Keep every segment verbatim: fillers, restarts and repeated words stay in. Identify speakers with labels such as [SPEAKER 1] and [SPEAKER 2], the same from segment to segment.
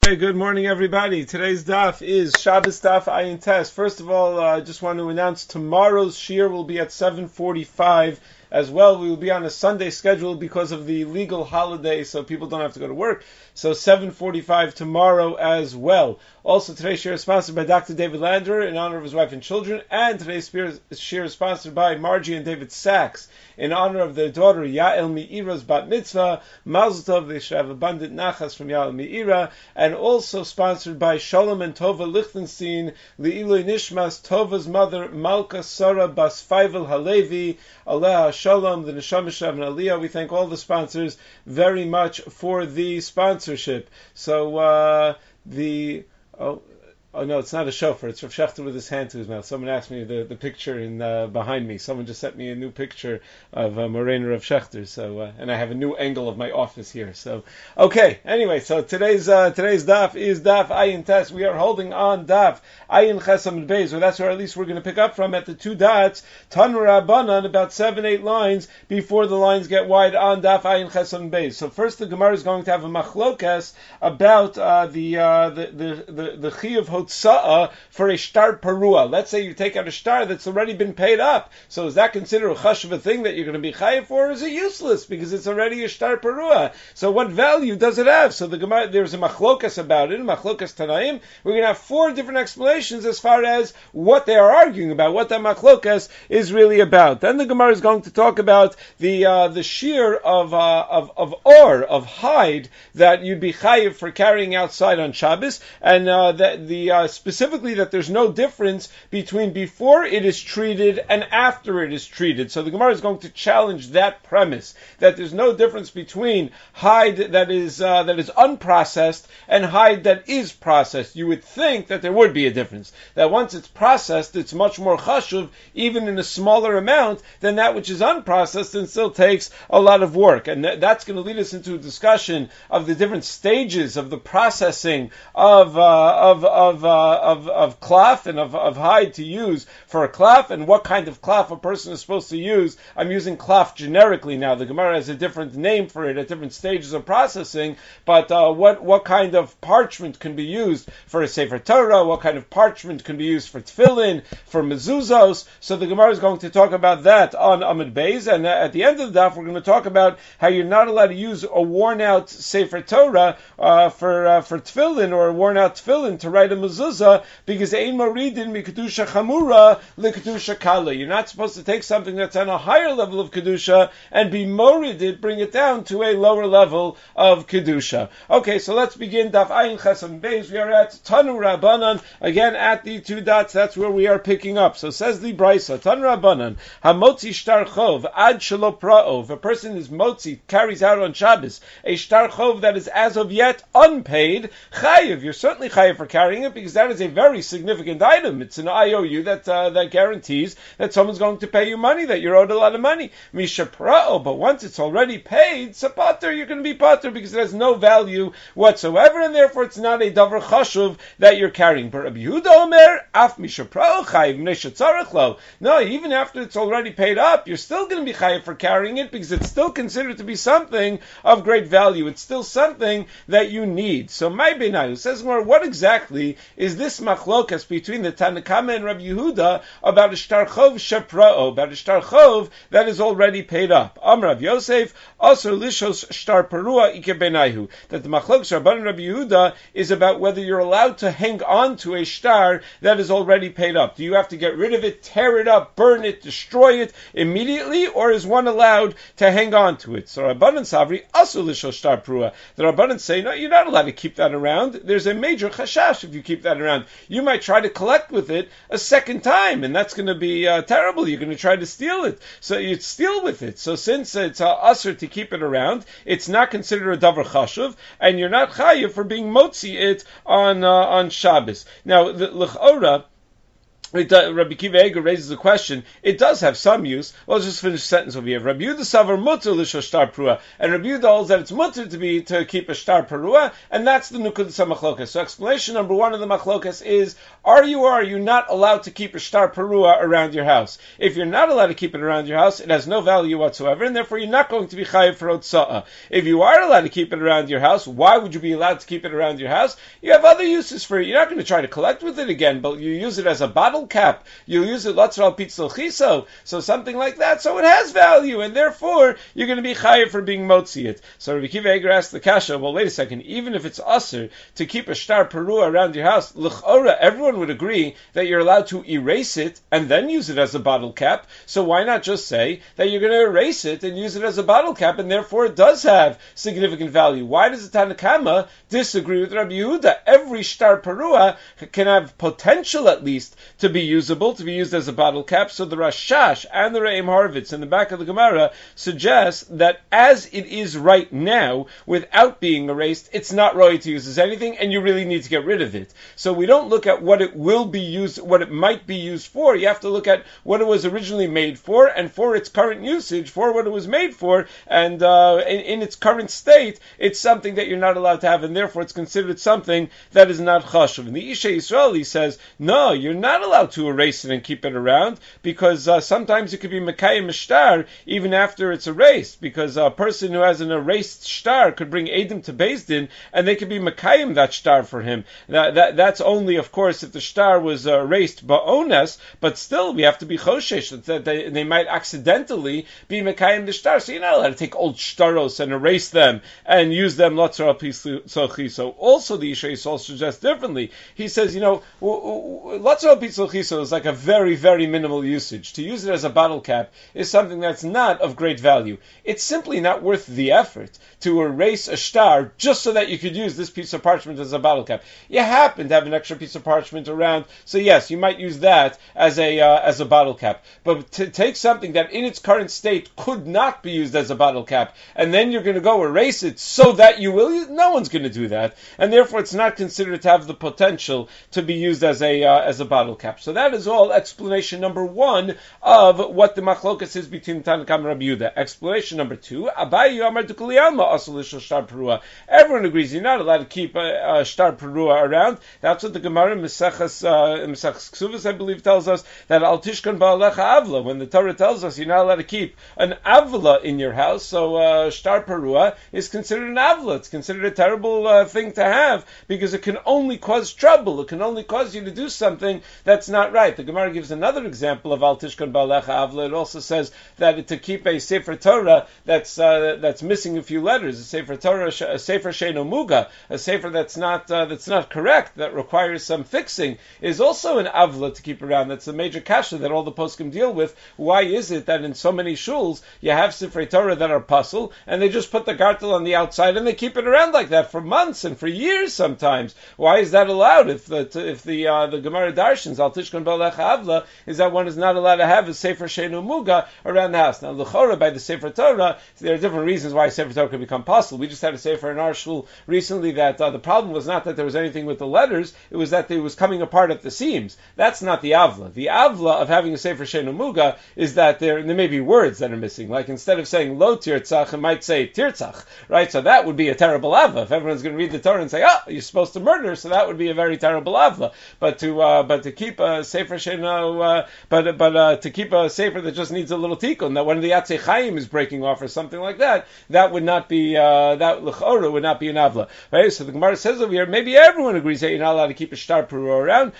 [SPEAKER 1] Hey, good morning, everybody. Today's daf is Shabbos daf Ayin Tes. First of all, I uh, just want to announce tomorrow's shir will be at seven forty-five as well. We will be on a Sunday schedule because of the legal holiday, so people don't have to go to work. So seven forty-five tomorrow as well. Also, today's shir is sponsored by Doctor David Lander in honor of his wife and children, and today's shir is sponsored by Margie and David Sachs in honor of their daughter Yael Me'ira's bat mitzvah. Mazel tov, they should have abundant nachas from Yael Me'ira, and also sponsored by Shalom and Tova Lichtenstein, Le'iloi Nishmas, Tova's mother, Malka Sarah Bas Feivel Halevi, Aleha Shalom, the Neshama Shav and Aliyah. We thank all the sponsors very much for the sponsorship. So, uh, the, oh, Oh no, it's not a shofar. It's Rav Shechter with his hand to his mouth. Someone asked me the, the picture in uh, behind me. Someone just sent me a new picture of uh, Morena Rav Shechter. So, uh, and I have a new angle of my office here. So, okay. Anyway, so today's uh, today's daf is daf Ayin Tes. We are holding on daf Ayin Chesam Beis. So that's where at least we're going to pick up from at the two dots. Tanur Rabbanan, about seven eight lines before the lines get wide on daf Ayin Chesam Beis. So first, the Gemara is going to have a machlokas about uh, the, uh, the the the the chi of Hotza'ah for a shtar parua. Let's say you take out a shtar that's already been paid up. So is that considered a chashuv thing that you're going to be chayiv for, or is it useless because it's already a shtar parua? So what value does it have? So the Gemara, there's a machlokas about it, a machlokas tanaim. We're going to have four different explanations as far as what they are arguing about, what that machlokas is really about. Then the Gemara is going to talk about the uh, the shear of uh, of of or of hide that you'd be chayiv for carrying outside on Shabbos, and uh, that the Uh, specifically that there's no difference between before it is treated and after it is treated. So the Gemara is going to challenge that premise, that there's no difference between hide that is uh, that is unprocessed and hide that is processed. You would think that there would be a difference, that once it's processed, it's much more chashuv, even in a smaller amount, than that which is unprocessed and still takes a lot of work. And th- that's going to lead us into a discussion of the different stages of the processing of uh, of of Uh, of of cloth and of, of hide to use for a cloth, and what kind of cloth a person is supposed to use. I'm using cloth generically now. The Gemara has a different name for it at different stages of processing, but uh, what what kind of parchment can be used for a Sefer Torah, what kind of parchment can be used for tefillin, for mezuzos. So the Gemara is going to talk about that on Amud Beis, and uh, at the end of the daf we're going to talk about how you're not allowed to use a worn out Sefer Torah uh, for uh, for tefillin, or a worn out tefillin to write a mezuzah, because ein moridin mi kedusha chamura le kedusha kala. You're not supposed to take something that's on a higher level of kedusha and be morided, bring it down to a lower level of kedusha. Okay, so let's begin daf ayin chesam beis. We are at Tanu Rabbanan, again at the two dots. That's where we are picking up. So says the Brisa, Tanu Rabbanan, hamotzi shtar chov ad shelo pra'o. If a person is motzi, carries out on Shabbos a shtar chov that is as of yet unpaid, chayiv. You're certainly chayiv for carrying it, because that is a very significant item. It's an I O U that uh, that guarantees that someone's going to pay you money, that you're owed a lot of money. Misha pra'o, but once it's already paid, sapater, you're going to be pater because it has no value whatsoever, and therefore it's not a davar chashuv that you're carrying. But Rabbi Yehuda Omer, af misha pra'o chayiv mnesha tzarech lo. No, even after it's already paid up, you're still going to be chayiv for carrying it, because it's still considered to be something of great value. It's still something that you need. So my benayu says more, what exactly is this machlokas between the Tanakama and Rabbi Yehuda about a shtar chov shepra'o, about a shtar chov that is already paid up? Am Rav Yosef, also lishos shtar parua ike benayhu. That the machlokas Rabban and Rabbi Yehuda is about whether you're allowed to hang on to a shtar that is already paid up. Do you have to get rid of it, tear it up, burn it, destroy it immediately, or is one allowed to hang on to it? So Rabban and Savri, also lishos shtar parua. The Rabban say, no, you're not allowed to keep that around. There's a major chashash if you keep that around. You might try to collect with it a second time, and that's going to be uh, terrible. You're going to try to steal it. So you'd steal with it. So since it's uh, usher to keep it around, it's not considered a davar chashuv, and you're not chayiv for being motzi it on uh, on Shabbos. Now, the l'chora, It does, Rabbi Kiva Eger raises a question. It does have some use. Well, let's just finish the sentence over here. Rabbi Yehuda savar mutter l'sho shtar perua, and Rabbi Yehuda holds that it's mutter to be to keep a shtar perua, and that's the nukud machlokas. So, explanation number one of the machlokas is: Are you or are you not allowed to keep a shtar perua around your house? If you're not allowed to keep it around your house, it has no value whatsoever, and therefore you're not going to be chayiv for otsa'a. If you are allowed to keep it around your house, why would you be allowed to keep it around your house? You have other uses for it. You're not going to try to collect with it again, but you use it as a bottle cap, you'll use it latzral pitzol chiso, so something like that, so it has value, and therefore you're going to be chayiv for being motzi it. So Rabbi Kiva Eger asked the kasha, well wait a second, even if it's usher to keep a shtar perua around your house, l'chora, everyone would agree that you're allowed to erase it and then use it as a bottle cap, so why not just say that you're going to erase it and use it as a bottle cap, and therefore it does have significant value? Why does the Tanna Kama disagree with Rabbi Yehuda? Every shtar perua can have potential at least to be usable, to be used as a bottle cap. So the Rashash and the Re'im Horvitz in the back of the Gemara suggest that as it is right now, without being erased, it's not right to use as anything, and you really need to get rid of it. So we don't look at what it will be used, what it might be used for. You have to look at what it was originally made for, and for its current usage, for what it was made for, and uh, in, in its current state, it's something that you're not allowed to have, and therefore it's considered something that is not chashuv. And the Isha Yisraeli says, no, you're not allowed to erase it and keep it around, because uh, sometimes it could be mekayim shtar even after it's erased, because a person who has an erased shtar could bring edim to Beis Din, and they could be mekayim that shtar for him. That, that, that's only, of course, if the shtar was uh, erased ba'ones, but still we have to be choshesh that they, they might accidentally be mekayim the shtar. So you're not allowed to take old shtaros and erase them and use them lotzar pitzol. So also the Isha Yisrael suggests differently. He says, you know, lotzar pitzol is like a very, very minimal usage. To use it as a bottle cap is something that's not of great value. It's simply not worth the effort to erase a shtar just so that you could use this piece of parchment as a bottle cap. You happen to have an extra piece of parchment around, so yes, you might use that as a uh, as a bottle cap. But to take something that in its current state could not be used as a bottle cap, and then you're going to go erase it so that you will use, no one's going to do that, and therefore it's not considered to have the potential to be used as a uh, as a bottle cap. So that is all explanation number one of what the machlokas is between Tanna Kama and Rabbi Yehuda. Explanation number two, Abaye Yomar Dukuliyama Asur L'Shel Shtar Perua. Everyone agrees you're not allowed to keep a, a shtar perua around. That's what the Gemara in Maseches uh, Maseches Ksuvos, I believe, tells us, that Al Tishkan Ba'alecha Avla. When the Torah tells us you're not allowed to keep an avla in your house, so uh, shtar perua is considered an avla. It's considered a terrible uh, thing to have, because it can only cause trouble. It can only cause you to do something that's not right. The Gemara gives another example of Al Tishkan Ba'alecha Avla. It also says that to keep a Sefer Torah that's uh, that's missing a few letters, a Sefer Torah, a Sefer Sheino Muga, a Sefer that's not uh, that's not correct, that requires some fixing, is also an Avla to keep around. That's a major kasha that all the poskim deal with. Why is it that in so many shuls you have Sefer Torah that are puzzle, and they just put the gartel on the outside and they keep it around like that for months and for years sometimes? Why is that allowed? If the if the uh, the Gemara Darshans Al Tishkan Ba'alecha Avla is that one is not allowed to have a Sefer Sheinu Muga around the house. Now, l'chora, by the Sefer Torah, there are different reasons why Sefer Torah could become possible. We just had a Sefer in our shul recently that uh, the problem was not that there was anything with the letters, it was that it was coming apart at the seams. That's not the Avla. The Avla of having a Sefer Sheinu Muga is that there, there may be words that are missing. Like instead of saying Lo Tirtzach, it might say Tirtzach, right? So that would be a terrible Avla. If everyone's going to read the Torah and say, oh, you're supposed to murder, so that would be a very terrible Avla. But to uh, but to keep a Sefer Sheinu, uh, but but uh, to keep a Sefer that just needs a little tikkun, that one of the Yatzei Chaim is breaking off or something like that, that would not be uh, that l'chora would not be an avla. Right? So the Gemara says over here, maybe everyone agrees that you're not allowed to keep a shtar perua around.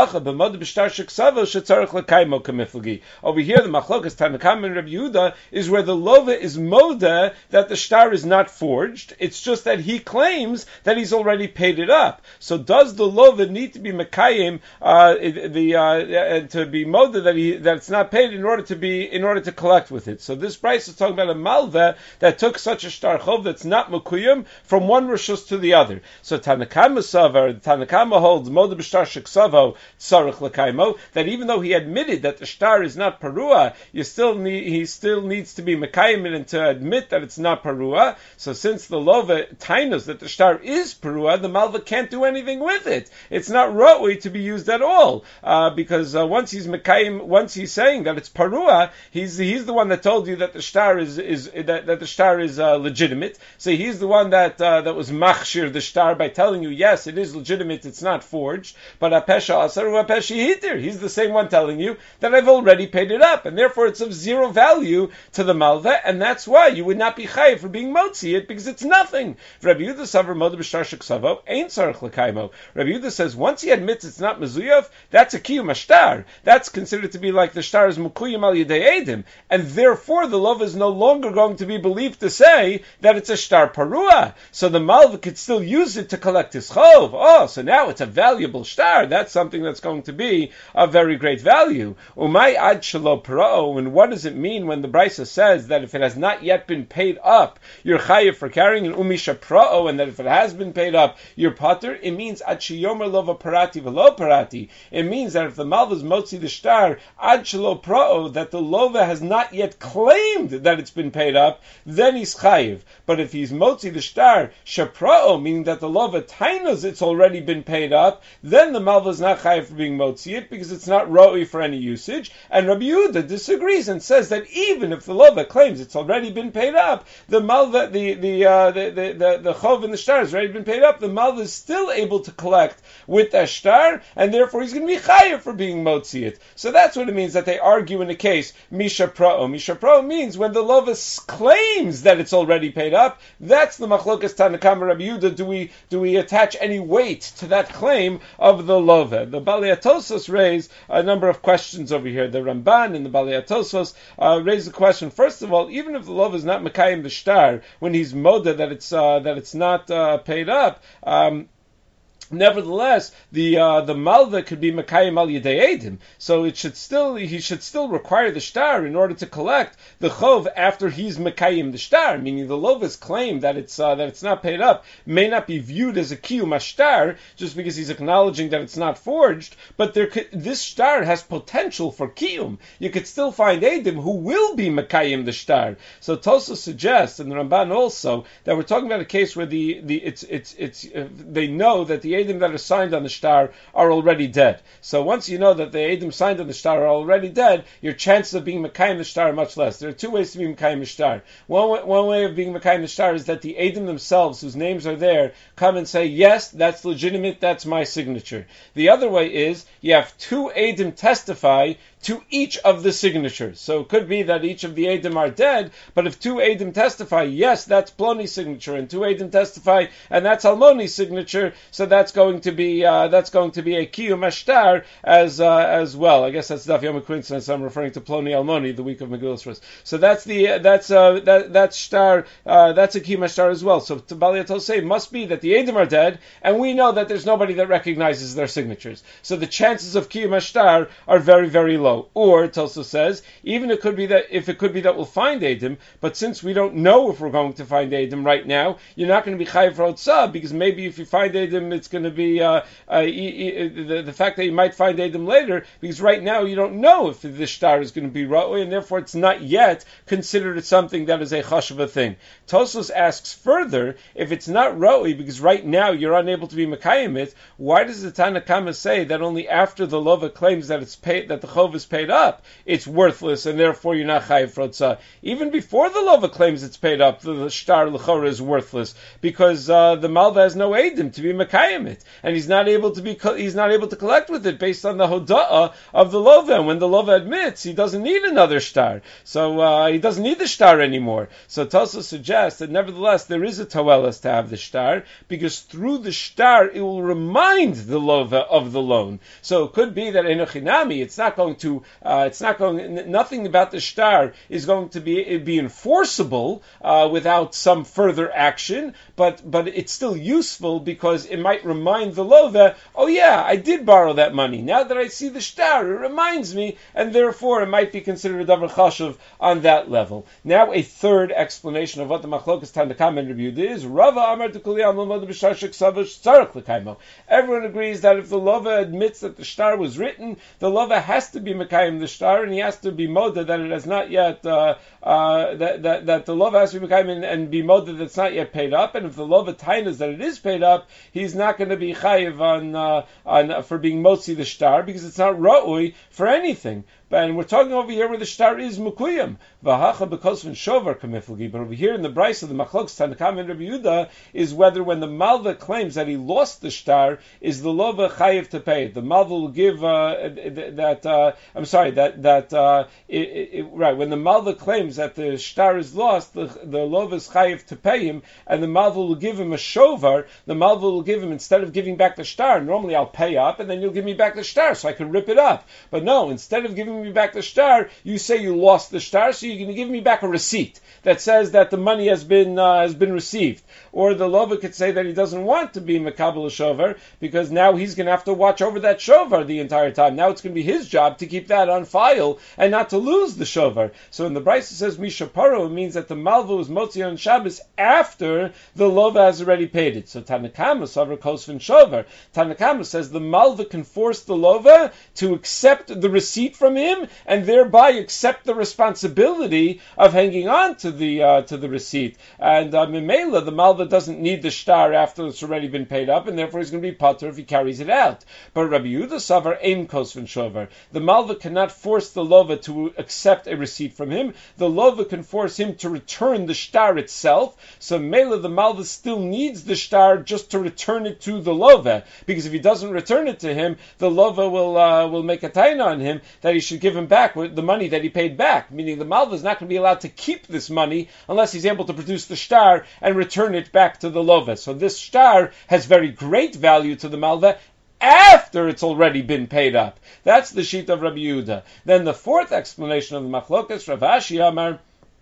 [SPEAKER 1] Over here, the machlokas Tanna Kama and Rabbi Yehuda is where the lova is moda that the shtar is not forged. It's just that he claims that he's already paid it up. So does the lova need to be mekayim uh, the uh, to be moda that he that it's not paid in order to be in order to collect with it? So this price is talking about a malva that took such a shtar chov that's not mekuyim from one rishus to the other. So Tanna Kama savar, Tanna Kama holds moda b'shtar sheksavo tzarich l'kaimo, that even though he admitted that the shtar is not parua, you still need he still needs to be mekayim and to admit that it's not parua. So since the lova tainos that the shtar is parua, the malva can't do anything with it. It's not roi to be used at all. uh, because uh, once he's mekayim, once he's saying that it's parua, he's he's the one that told you that the shtar is is that, that the shtar is uh, legitimate. So he's the one that uh, that was machshir the shtar by telling you, yes, it is legitimate, it's not forged. But apesha asaru apeshi hitir, he's the same one telling you that I've already paid it up, and therefore it's of zero value to the malva, and that's why you would not be chayiv for being motzi it, because it's nothing. Rabbi Yehuda savar moda b'shtar sheksavo ain't tzarich l'kaimo. Rabbi Yehuda says once he admits it's not mezuyav, that's a kiyum ashtar. That's considered to be like the shtar is mukuyim al yedei edim, and therefore the love is no longer going to be believed to say that it's a shtar parua. So the malva could still use it to collect his chov. Oh, so now it's a valuable shtar. That's something that's going to be of very great value. Umay ad shelo parao. And what does it mean when the Brisa says that if it has not yet been paid up, you're chayiv for carrying an umisha pra'o, and that if it has been paid up, you're pater? It means ad sheyomer lova parati velo parati. It means that if the malva is motzi the shtar ad shelo pra'o, that the lova has not yet claimed that it's been paid up, then he's chayiv. But if he's motzi the shtar shapra'o, meaning that the lova tainos it's already been paid up, then the malva is not chayiv for being motzi it, because it's not roi for any usage. And Rabbi Yehuda disagrees and says that even if the lova claims it's already been paid up, the malva, the the uh, the the the, the chov and the shtar has already been paid up, the malva is still able to collect with the shtar, and therefore he's going to be chayiv for being motzi it. So that's what it means that they argue in a case misha pra'o. Misha pra'o means when the lova claims that it's already paid up. That's the machlokas Tanakama Rabbi Yehuda. Do we do we attach any weight to that claim of the lova? The Balei HaTosfos raise a number of questions over here. The Ramban and the Balei HaTosfos uh, raise the question. First of all, even if the lova is not mekayim the shtar when he's moda that it's uh, that it's not uh, paid up. Um, Nevertheless, the uh, the malva could be mekayim al yedei edim, so it should still he should still require the shtar in order to collect the chov after he's mekayim the shtar. Meaning the lova's claim that it's uh, that it's not paid up may not be viewed as a kiyum ashtar just because he's acknowledging that it's not forged, but there could, this shtar has potential for kiyum. You could still find edim who will be mekayim the shtar. So Tosa suggests, and the Ramban also, that we're talking about a case where the the it's it's it's uh, they know that the edim that are signed on the shtar are already dead. So once you know that the edim signed on the shtar are already dead, your chances of being mekayim the shtar are much less. There are two ways to be mekayim the shtar. One way, one way of being mekayim the shtar is that the edim themselves, whose names are there, come and say, yes, that's legitimate, that's my signature. The other way is you have two edim testify to each of the signatures. So it could be that each of the edim are dead, but if two edim testify, yes, that's Ploni's signature, and two edim testify, and that's Almoni's signature, so that's going to be uh, that's going to be a kiyum ashtar as uh, as well. I guess that's Daf Yom coincidence. I'm referring to Ploni Almoni, the week of Megillas Rus. So that's the uh, that's uh, that that's shtar uh, that's a kiyum ashtar as well. So to Balei HaTosfos it must be that the edim are dead, and we know that there's nobody that recognizes their signatures. So the chances of kiyum ashtar are very very low. Or Tosa says, even it could be that if it could be that we'll find edim, but since we don't know if we're going to find edim right now, you're not going to be chayiv for otzah, because maybe if you find edim, it's going to be uh, uh, e- e- the, the fact that you might find edim later, because right now you don't know if the shtar is going to be ra'oi, and therefore it's not yet considered something that is a chashava thing. Tosos asks further, if it's not ra'oi, because right now you're unable to be mekayim it, why does the Tanakama say that only after the lova claims that it's paid, that the chov is paid up, it's worthless, and therefore you're not chayiv for otzah? Even before the lova claims it's paid up, the, the shtar l'chora is worthless, because uh, the malva has no edim to be mekayim it, and he's not able to be he's not able to collect with it based on the hoda'ah of the lova. And when the lova admits, he doesn't need another shtar, so uh, he doesn't need the shtar anymore. So Tosa suggests that nevertheless there is a toelas to have the shtar, because through the shtar it will remind the lova of the loan. So it could be that enochinami, it's not going to Uh, it's not going. Nothing about the shtar is going to be be enforceable uh, without some further action. But but it's still useful because it might remind the lova, oh yeah, I did borrow that money. Now that I see the shtar, it reminds me, and therefore it might be considered a davar chashuv on that level. Now a third explanation of what the machlokas Tanakama and Rabbi Yehuda is. Rava Amar D'Kuliyam L'Mod B'Shtar Sheksavash Tzarich L'Kaimo. Everyone agrees that if the lova admits that the shtar was written, the lova has to be mekayim the shtar, and he has to be moda that it has not yet uh, uh, that, that that the lova has to be mekayim and, and be moda that's not yet paid up. And if the lova tainas that it is paid up, he's not going going to be chayiv on, uh, on for being motzi the shtar because it's not ra'ui for anything. And we're talking over here where the shtar is mukuyam. V'hacha bekosvin shovar kamiflgi. But over here in the Brisa of the Machlokes Tanakam and Rabbi Yehuda is whether when the malva claims that he lost the shtar, is the lova chayiv to pay it. The malva will give uh, that. Uh, I'm sorry that that uh, it, it, right when the malva claims that the shtar is lost, the the lova is chayiv to pay him, and the malva will give him a shovar. The malva will give him, instead of giving back the shtar, normally I'll pay up and then you'll give me back the shtar so I can rip it up. But no, instead of giving me back the shtar, you say you lost the shtar, so you're going to give me back a receipt that says that the money has been uh, has been received. Or the lova could say that he doesn't want to be makabel a shovar because now he's going to have to watch over that shovar the entire time. Now it's going to be his job to keep that on file and not to lose the shovar. So when the Brisa says mishaparo, it means that the malva was motzi on Shabbos after the lova has already paid it. So Tanakama savar kosvin shovar. Tanakama says the malva can force the lova to accept the receipt from him and thereby accept the responsibility of hanging on to the uh, to the receipt. And uh, Mimela, the malva doesn't need the shtar after it's already been paid up, and therefore he's going to be patur if he carries it out. But Rabbi Yehuda savar ein kosvin shovar. The malva cannot force the lova to accept a receipt from him. The lova can force him to return the shtar itself. So Mela, the malva still needs the shtar just to return it to the lova, because if he doesn't return it to him, the lova will uh, will make a taina on him that he should give him back the money that he paid back. Meaning the malva is not going to be allowed to keep this money unless he's able to produce the shtar and return it back to the lova. So this shtar has very great value to the malva after it's already been paid up. That's the sheet of Rabbi Yehuda. Then the fourth explanation of the Machlokas, Rav Ashi Amar,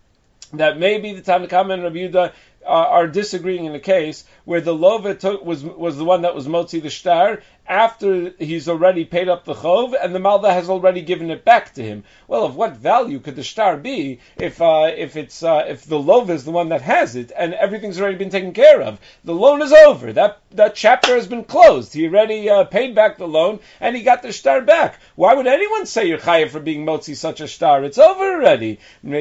[SPEAKER 1] that maybe the Tanakama and Rabbi Yehuda uh, are disagreeing in a case where the lova took, was was the one that was motzi the shtar after he's already paid up the chov, and the malva has already given it back to him. Well, of what value could the shtar be if uh, if it's uh, if the lova is the one that has it and everything's already been taken care of? The loan is over. That that chapter has been closed. He already uh, paid back the loan and he got the shtar back. Why would anyone say you're chayav for being motzi such a shtar? It's over already.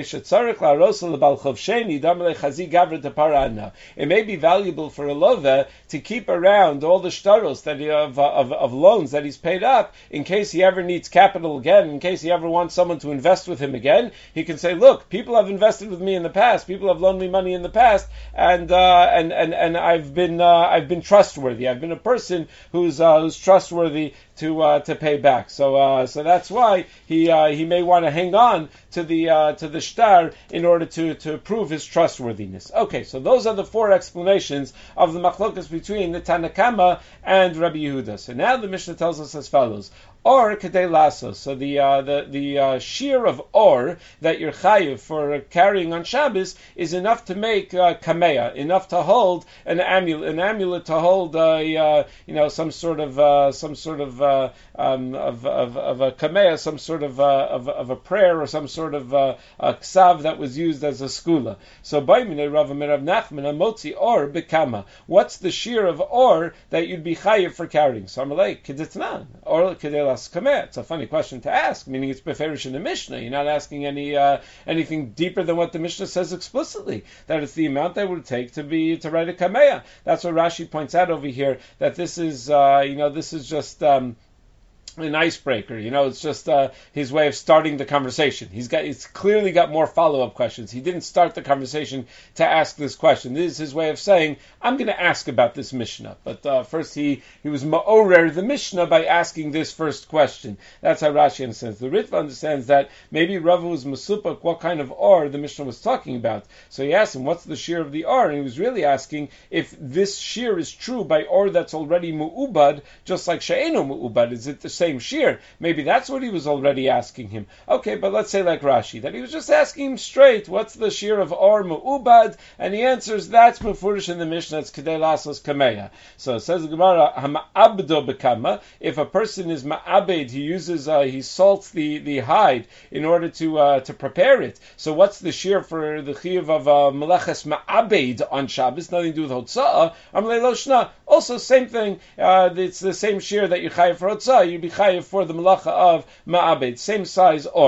[SPEAKER 1] It may be valuable for a lova to keep around all the shtaros that he have. Uh, Of, of loans that he's paid up, in case he ever needs capital again, in case he ever wants someone to invest with him again, he can say, look, people have invested with me in the past, people have loaned me money in the past, and uh, and, and and I've been uh, I've been trustworthy. I've been a person who's uh, who's trustworthy to uh, to pay back. So uh, so that's why he uh, he may want to hang on to the uh, to the shtar in order to to prove his trustworthiness. Okay, so those are the four explanations of the machlokas between the Tanakama and Rabbi Yehuda. So now the Mishnah tells us as follows: Or kedei lasos. So the uh, the the uh, shear of or that you're chayiv for uh, carrying on Shabbos is enough to make uh, kameya, enough to hold an amulet, an amulet to hold uh, uh, you know some sort of uh, some sort of uh, um, of, of of a kameya, some sort of uh, of, of a prayer or some sort of uh, a ksav that was used as a skula. So by minei Rav Merav Nachman amotzi or bekama. What's the shear of or that you'd be chayiv for carrying? So I'm like kedetnan or kedei. It's a funny question to ask, meaning it's beferish in the Mishnah. You're not asking any uh, anything deeper than what the Mishnah says explicitly, that it's the amount that it would take to be to write a kameya. That's what Rashi points out over here, that this is uh, you know this is just um, an icebreaker, you know, it's just uh, his way of starting the conversation. He's got, he's clearly got more follow-up questions. He didn't start the conversation to ask this question. This is his way of saying, I'm going to ask about this Mishnah. But uh, first he, he was ma'orer the Mishnah by asking this first question. That's how Rashi understands. The Ritva understands that maybe Rava was masupak what kind of or the Mishnah was talking about. So he asked him, what's the shear of the or? And he was really asking if this shear is true by or that's already mu'ubad, just like she'eno mu'ubad. Is it the same shear? Maybe that's what he was already asking him. Okay, but let's say like Rashi, that he was just asking him straight, what's the shear of or mu'ubad? And he answers, that's mefurish in the Mishnah, it's kedei lasos kameya. So it says the Gemara, hama'abdo bekama, if a person is ma'abed, he uses, uh, he salts the, the hide in order to uh, to prepare it. So what's the shear for the chiyuv of uh, meleches ma'abed on Shabbos? Nothing to do with hotza'ah. Amrei lo shna. Also, same thing, uh, it's the same shear that you chayiv for hotza'ah, you'd be chayiv for the malacha of ma'abed, same size or.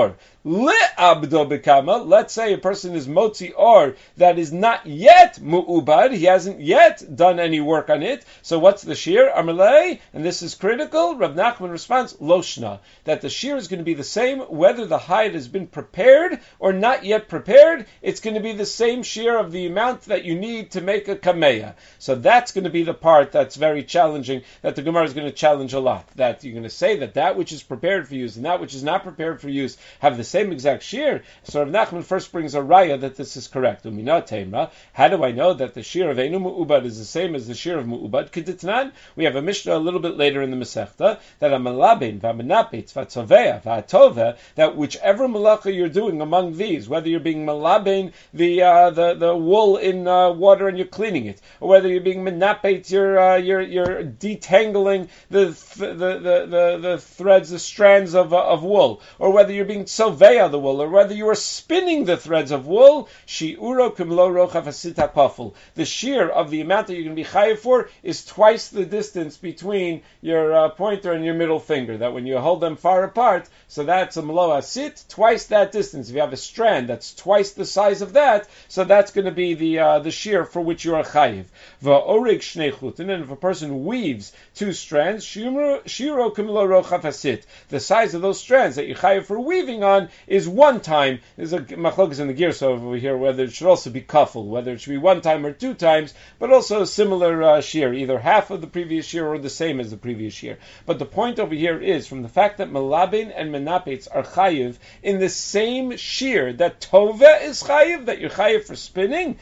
[SPEAKER 1] Le'abdo bekama. Let's say a person is motzi or that is not yet mu'ubad. He hasn't yet done any work on it. So what's the shear? Amalei, and this is critical. Rav Nachman responds, Loshna, that the shear is going to be the same whether the hide has been prepared or not yet prepared. It's going to be the same shear of the amount that you need to make a kameya. So that's going to be the part that's very challenging, that the Gemara is going to challenge a lot. That you're going to say that that which is prepared for use and that which is not prepared for use have the same exact shear. So Rav Nachman first brings a raya that this is correct. Umina teimra. How do I know that the shear of Einu Mu'ubad is the same as the shear of Mu'ubad? Keditnan. We have a Mishnah a little bit later in the Masechta that a malabin, v'amenapetz, v'atzovea, v'atova, that whichever malacha you're doing among these, whether you're being malabin the uh, the the wool in uh, water and you're cleaning it, or whether you're being menapet, you're uh, you're you're detangling the th- the, the the the threads, the strands of uh, of wool, or whether you're being tzovea the wool, or whether you are spinning the threads of wool, shi'uro kimlo rochav hasita kafel. The shear of the amount that you're going to be chayiv for is twice the distance between your uh, pointer and your middle finger. That when you hold them far apart, so that's a malo asit, twice that distance. If you have a strand that's twice the size of that, so that's going to be the uh, the shear for which you are chayiv. Va'orig shnei chutin, and if a person weaves two strands, shiro kimlo rochav hasit. The size of those strands that you chayiv for weaving on is one time. There's a machlokas in the gears over here whether it should also be kafel, whether it should be one time or two times, but also a similar uh, shear, either half of the previous year or the same as the previous year. But the point over here is, from the fact that malabin and menapetz are chayiv in the same shear that tove is chayiv, that you're chayiv for spinning,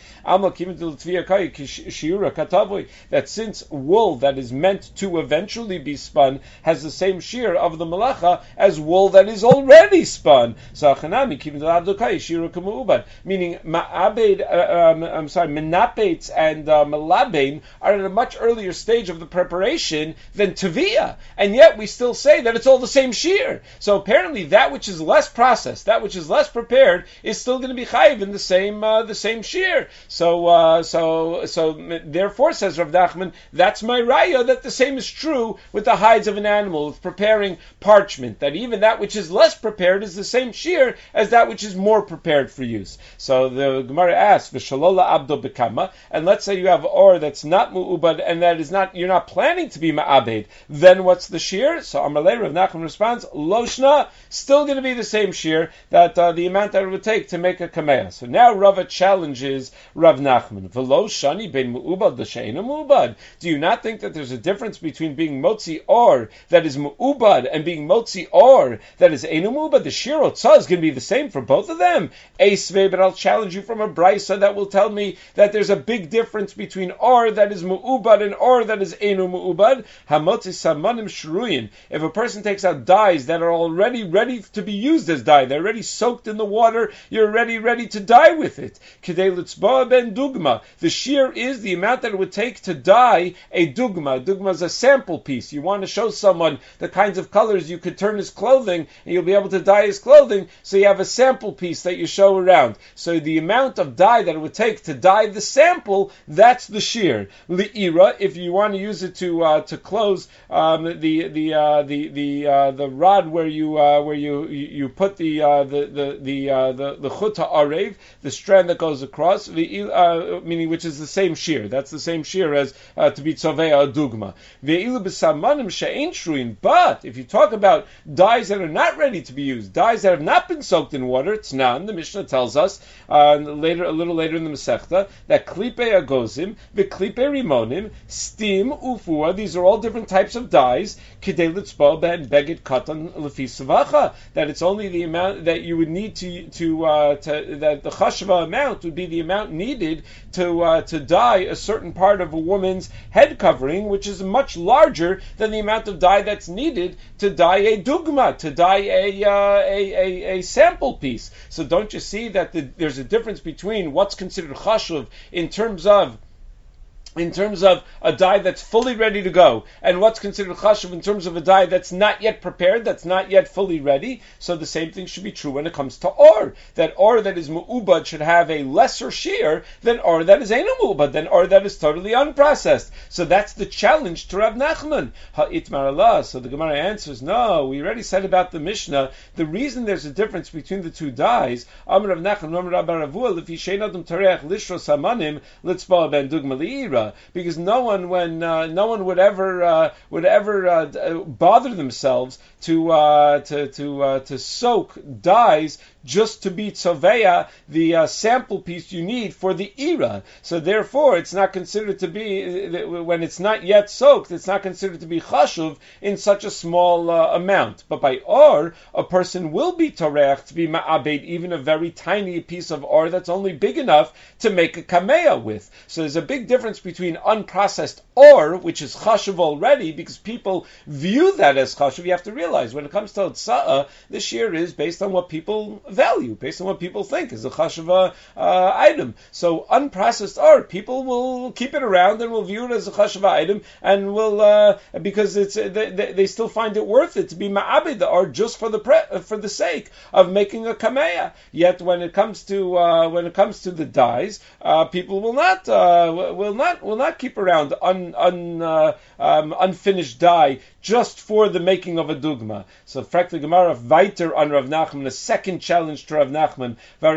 [SPEAKER 1] that since wool that is meant to eventually be spun has the same shear of the malacha as wool that is already spun. So meaning ma'abed, uh, um, I'm sorry, menapetz and uh, malabain are at a much earlier stage of the preparation than tavia, and yet we still say that it's all the same shear. So apparently, that which is less processed, that which is less prepared, is still going to be chayiv in the same uh, the same shear. So, uh, so, so therefore, says Rav Nachman, that's my raya that the same is true with the hides of an animal, with preparing parchment. That even that which is less prepared is the same shear as that which is more prepared for use. So the Gemara asks, "V'shalola abdo bekama," and let's say you have or that's not mu'ubad and that is not, you're not planning to be ma'abed. Then what's the shear? So Amalei Rav Nachman responds, Loshna, still going to be the same shear, that uh, the amount that it would take to make a kameya. So now Rava challenges Rav Nachman. V'lo shani ben mu'ubad l'she'ena mu'ubad. Do you not think that there's a difference between being motzi or that is mu'ubad and being motzi or that is enu mu'ubad? The shear otzah is going to be the same for both of them. Eisvei, but I'll challenge you from a brisa that will tell me that there's a big difference between or that is mu'ubad and or that is enu mu'ubad. Hamotzi samanim shruyin. If a person takes out dyes that are already ready to be used as dye, they're already soaked in the water, you're already ready to dye with it. Kidei litzboa ben dugma. The shear is the amount that it would take to dye a dugma. Dugma is a sample piece. You want to show someone the kinds of colors you could turn his clothing, and you'll be able to dye his clothing, so you have a sample piece that you show around. So the amount of dye that it would take to dye the sample, that's the shear. Li'ira, if you want to use it to uh, to close um, the the uh, the the uh, the rod where you uh, where you you put the uh, the the the uh, the the chut ha'arev, the strand that goes across, the uh, meaning which is the same shear. That's the same shear as uh, to be tzovea a dugma. Ve'ilu b'samanim she'ein shruin. But if you talk about dyes that are not ready to be used, dyes that have not been soaked in water, it's none. The Mishnah tells us uh, later, a little later in the Masechta, that klipe agozim, v'klipe rimonim, steam, ufua, these are all different types of dyes, kidei litzbo ben beged katan lefi savacha, that it's only the amount that you would need to, to, uh, to that the chashva amount would be the amount needed to, uh, to dye a certain part of a woman's head covering, which is much larger than the amount of dye that's needed to dye a dugma, to dye a, uh, a, a, a sample piece. So don't you see that the, there's a difference between what's considered chashuv in terms of in terms of a dye that's fully ready to go, and what's considered chashuv in terms of a dye that's not yet prepared, that's not yet fully ready. So the same thing should be true when it comes to or. That or that is mu'ubad should have a lesser shear than or that is eino mu'ubad, than or that is totally unprocessed. So that's the challenge to Rav Nachman. Ha'itmar Allah. So the Gemara answers, no, we already said about the Mishnah, the reason there's a difference between the two dyes, Amar Rav Nachman, Amar Rabbi Ravua, if Yishein Adam Tareach Lishros Hamanim, Litzba Ben Dugma Li'ira. Because no one, when uh, no one would ever uh, would ever uh, bother themselves to uh, to to uh, to soak dyes just to be tzoveya, the uh, sample piece you need for the ira. So therefore, it's not considered to be, when it's not yet soaked, it's not considered to be chashuv in such a small uh, amount. But by or, a person will be toreach to be ma'abed, even a very tiny piece of or that's only big enough to make a kameya with. So there's a big difference between unprocessed or, which is chashuv already, because people view that as chashuv. You have to realize, when it comes to tza'ah, the shear is based on what people value, based on what people think is a chashuva uh, item. So unprocessed art, people will keep it around and will view it as a chashuva item, and will uh, because it's uh, they, they still find it worth it to be ma'abed the art just for the pre- for the sake of making a kameya. Yet when it comes to uh, when it comes to the dyes, uh, people will not uh, will not will not keep around un, un, uh, um, unfinished dye just for the making of a dugma. So, frankly, Gemara weiter on Rav Nachman, a second challenge to Rav Nachman,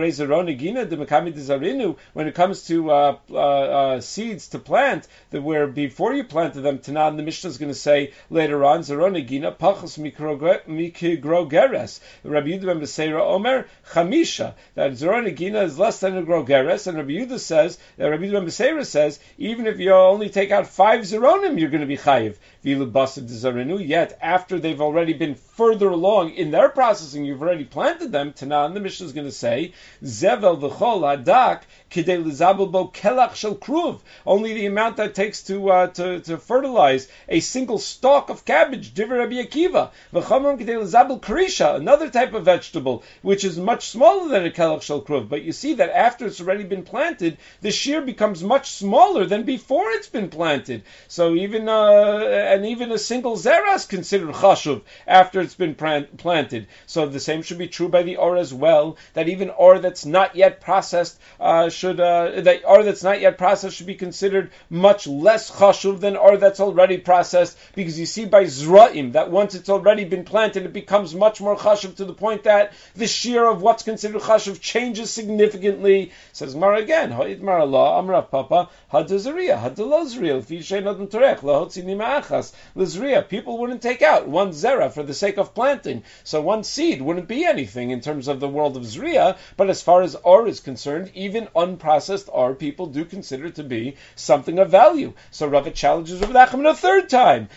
[SPEAKER 1] when it comes to uh, uh, uh, seeds to plant, that where before you planted them, Tanan, the Mishnah is going to say later on, Zeronegina, Pachas Mikrogeres. Rabbi Yehuda ben Beseira Omer, Chamisha, that Zeronegina is less than a Grogeres, and Rabbi Yehuda says, that Rabbi Yehuda ben Beseira says, even if you only take out five Zeronim, you're going to be chayiv. Yet after they've already been further along in their processing, you've already planted them. Tanan, the Mishnah is going to say, Zevel v'chol hadak kidei lizabel bo kelach shel kruv. Only the amount that takes to uh, to, to fertilize a single stalk of cabbage. Divrei Rabbi Akiva. V'chamram kidei lizabel karisha, another type of vegetable, which is much smaller than a kelach shel kruv. But you see that after it's already been planted, the shear becomes much smaller than before it's been planted. So even uh, and even a single zera is considered chashuv after it's been planted. So the same should be true by the or as well, that even or that's not yet processed uh, should uh, that or that's not yet processed should be considered much less chashuv than or that's already processed, because you see by zra'im that once it's already been planted, it becomes much more chashuv, to the point that the shear of what's considered chashuv changes significantly. Says Gemara again, ha'idmar Allah amrav papa hadazariya hadalozriya if yishay nadam torech lahotzi nima'achas lizriya. People wouldn't take out one zera for the sake of planting, so one seed wouldn't be anything in terms of the world of zriya. But as far as or is concerned, even unprocessed or people do consider to be something of value. So Rava challenges Rav Nachman a third time.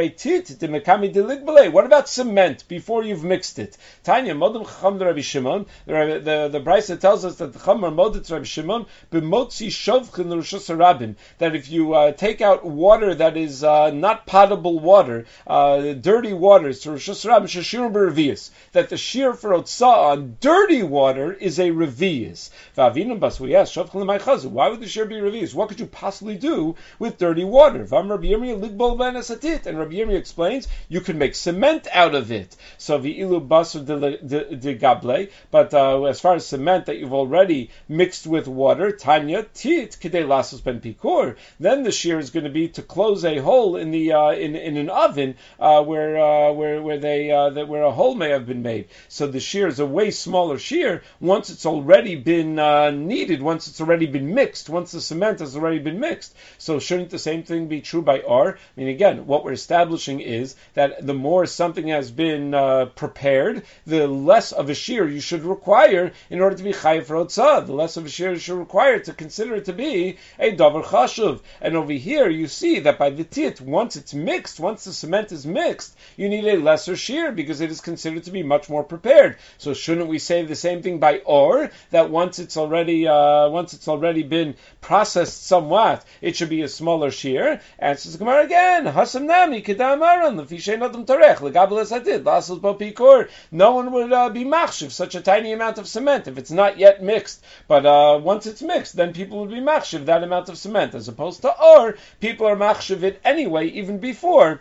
[SPEAKER 1] What about cement before you've mixed it? Tanya modem chacham Rabbi Shimon. The the, the Brisa tells us that the chamar modet Rabbi Shimon b'motzi shovchin l'rishus harabim, that if you uh, take out water that is uh, not potable water, uh, dirty water, so rishus harabim sheshirun b'revius, that the shear for otzah on dirty water is a revius. V'avinam bas, we ask shovchin l'maychazu, why would the shear be revius? What could you possibly do with dirty water? Vam Rabbi Yirmiyah ligbol v'anasatit, and Rabbi Yirmiyah explains you could make cement out of it. So v'ilu basur de gable, but uh, as far as cement that you've already mixed with water, tanya tit kidei lasos ben pikur, then the shear is going to be to close a hole in the uh, in in an oven uh, where uh, where where they uh, that where a hole may have been made. So the shear is a way smaller shear once it's already been uh, kneaded, once it's already been mixed, once the cement has already been mixed. So shouldn't the same thing be true by or? I mean, again, what we're establishing is that the more something has been uh, prepared, the less of a shear you should require in order to be chayiv for otzah. The less of a shear you should require to consider it to be a davar chashuv. And over here, you see that by the tit, once it's mixed, once the cement is mixed, you need a lesser shear because it is considered to be much more prepared. So shouldn't shouldn't we say the same thing by or, that once it's already uh, once it's already been processed somewhat, it should be a smaller shear? Answers the Gemara again. Hasam nami kedamaran lefishay nadam tarech legabel esadid lasos bo pikor. No one would uh, be machshiv such a tiny amount of cement if it's not yet mixed. But uh, once it's mixed, then people would be machshiv that amount of cement, as opposed to or, people are machshiv it anyway, even before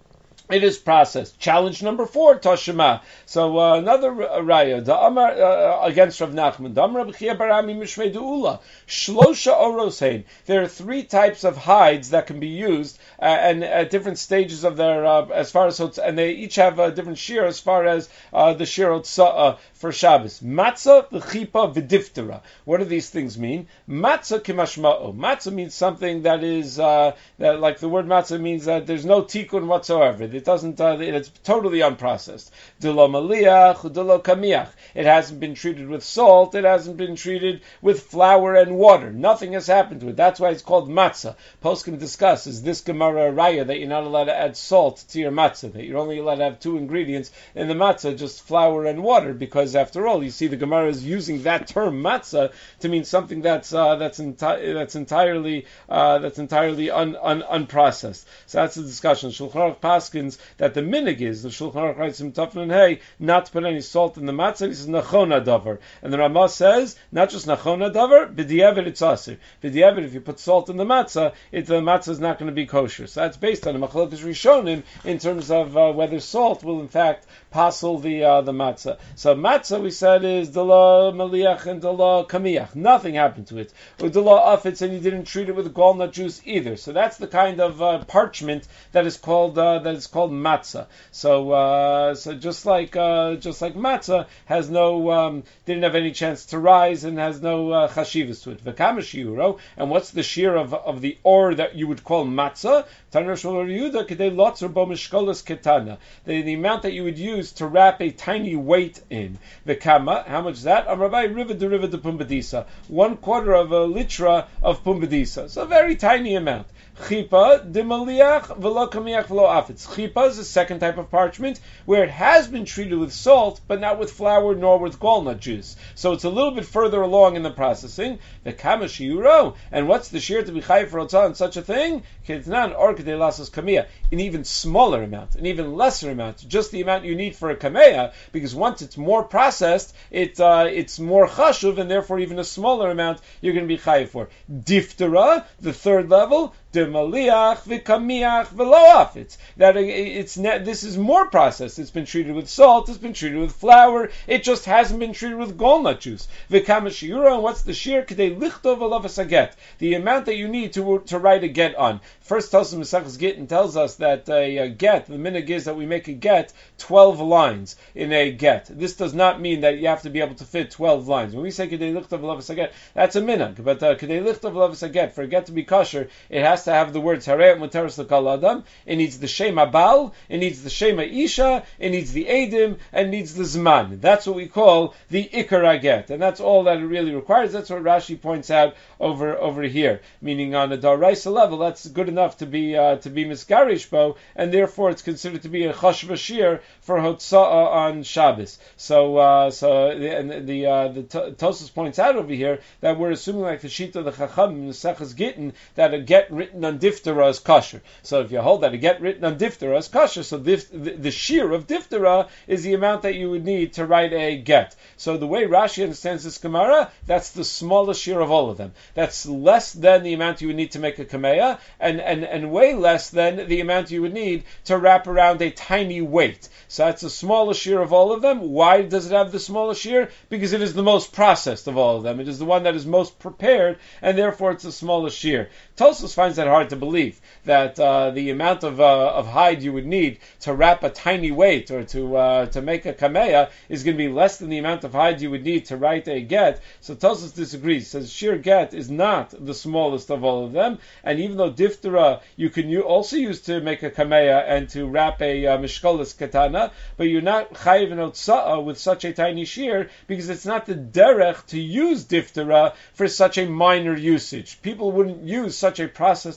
[SPEAKER 1] it is processed. Challenge number four, Toshima. So uh, another raya, the Amar uh, against Rav Nachman. The Amar B'chia Barami Mishmei De'ula. Shlosha Orosein. There are three types of hides that can be used, uh, and at different stages of their, uh, as far as, and they each have a different shear as far as uh, the shear uh, for Shabbos. Matzah, v'chipa, v'diftera. What do these things mean? Matzah kimashma'o. Matzah means something that is, uh, that, like the word matzah means that there's no tikkun whatsoever. It doesn't. Uh, it's totally unprocessed. Delo maliach, delo kamiach. It hasn't been treated with salt. It hasn't been treated with flour and water. Nothing has happened to it. That's why it's called matzah. Poskim discuss, is this Gemara raya that you're not allowed to add salt to your matzah, that you're only allowed to have two ingredients in the matzah, just flour and water, because after all, you see the Gemara is using that term matzah to mean something that's uh, that's enti- that's entirely uh, that's entirely un- un- unprocessed. So that's the discussion. Shulchan Aruch Paskins that the minig is, the Shulchan Aruch writes in Tafel and Hey, not to put any salt in the matzah. He says nachona davar, and the Ramah says not just nachona davar, b'diavad it's aser. B'diavad, if you put salt in the matzah, it, the matzah is not going to be kosher. So that's based on a machlokes rishonim in terms of uh, whether salt will in fact passel the uh, the matzah. So matzah, we said, is dela maliach and dela kamiach. Nothing happened to it. Or dela afitz, and you didn't treat it with walnut juice either. So that's the kind of uh, parchment that is called uh, that is called matzah. So uh, so just like uh, just like matzah has no um, didn't have any chance to rise and has no uh, chashivas to it. V'kama shiuro, and what's the shear of of the ore that you would call matzah? Taner shol Yehuda kedei lotzer bo mishkolas ketana. The the amount that you would use to wrap a tiny weight in. V'kama, how much is that? Amrabai riva de riva de pumbedisa. One quarter of a litra of pumbedisa. So a very tiny amount. Chipa de maliach v'lo kamiach v'lo afitz. Chipa is the second type of parchment where it has been treated with salt, but not with flour nor with walnut juice. So it's a little bit further along in the processing. The kama shiuro, and what's the shear to be chayiv for otzah on such a thing? Kitnan or kedei lasos kamiyah, an even smaller amount, an even lesser amount, just the amount you need for a kameya, because once it's more processed, it uh, it's more chashuv, and therefore even a smaller amount you're going to be chayiv for. Diftera, the third level. De maliach v'kamiach v'lo afitz. That it's this is more processed. It's been treated with salt. It's been treated with flour. It just hasn't been treated with walnut juice. V'kama shiura. And what's the shear? Kedei lichtov alavas haget. The amount that you need to to write a get on. First, Tosafos Mesachos Gittin tells us that a, a get, the minhag is that we make a get twelve lines in a get. This does not mean that you have to be able to fit twelve lines. When we say kedei lichtov alavas haget, that's a minhag. But uh, kedei lichtov alavas haget, for a get to be kosher, it has to have the words Harei Muteros L'Kol Adam. It needs the Shema Baal, it needs the Shema Isha, it needs the Edim, and it needs the Zman. That's what we call the Ikar Aget, and that's all that it really requires. That's what Rashi points out over over here, meaning on a Daraisa level, that's good enough to be uh, to be Misgarish Bo, and therefore it's considered to be a Chosh Vashir for Hotza'ah on Shabbos. So, uh, so and the uh, the Tosfos points out over here that we're assuming, like the Shita of the Chacham in the Mesachos Gittin, that a get written on diftera is kosher. So if you hold that a get written on diftera is kosher, so dif, the, the shear of diftera is the amount that you would need to write a get. So the way Rashi understands this Gemara, that's the smallest shear of all of them. That's less than the amount you would need to make a kameya, and, and, and way less than the amount you would need to wrap around a tiny weight. So that's the smallest shear of all of them. Why does it have the smallest shear? Because it is the most processed of all of them. It is the one that is most prepared, and therefore it's the smallest shear. Tosfos finds that hard to believe, that uh, the amount of uh, of hide you would need to wrap a tiny weight or to uh, to make a kameya is going to be less than the amount of hide you would need to write a get. So Tosfos disagrees. Says sheer get is not the smallest of all of them, and even though diftera you can u- also use to make a kameya and to wrap a uh, mishkolas katana, but you're not chayiv and otza'ah with such a tiny shear because it's not the derech to use diftera for such a minor usage. People wouldn't use such a processed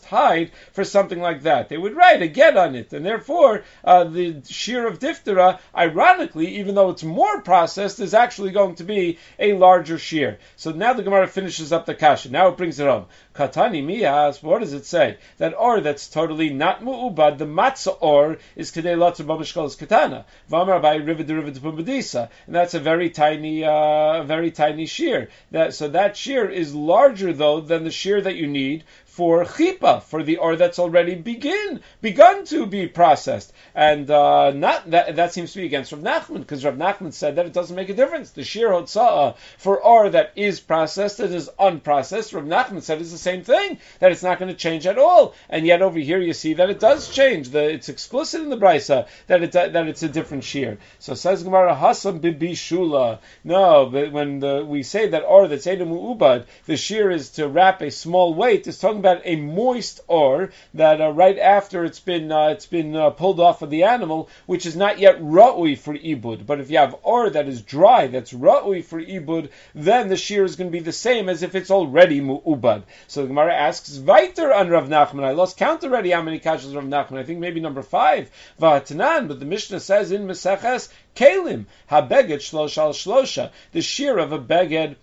[SPEAKER 1] processed hide for something like that. They would write a get on it, and therefore uh, the shear of diphthera, ironically, even though it's more processed, is actually going to be a larger shear. So now the Gemara finishes up the kasha. Now it brings it home. Katani miyas, what does it say? That or that's totally not mu'ubad, the matzah or is kedei latzu babashkolas katana. Vamar by rivet derivet pumbedisa. And that's a very tiny, uh, very tiny shear. That, so that shear is larger though than the shear that you need for chipa, for the or that's already begin begun to be processed, and uh, not that that seems to be against Rav Nachman, because Rav Nachman said that it doesn't make a difference. The shear hotza'ah for or that is processed and is unprocessed, Rav Nachman said is the same thing, that it's not going to change at all. And yet over here you see that it does change. The, it's explicit in the brisa that it that it's a different shear. So says Gemara Hasam bibi shula. No, but when the, we say that or that's einu mu'ubad, the shear is to wrap a small weight. It's talking about a moist or that uh, right after it's been uh, it's been uh, pulled off of the animal, which is not yet ra'ui for ibud. But if you have or that is dry, that's ra'ui for ibud, then the shear is going to be the same as if it's already mu'ubad. So the Gemara asks Viter on Rav Nachman. I lost count already how many kashas Rav Nachman. I think maybe number five. Va'atanan, but the Mishnah says in Meseches Kalim habeged shlosh al shlosha, the shear of a beged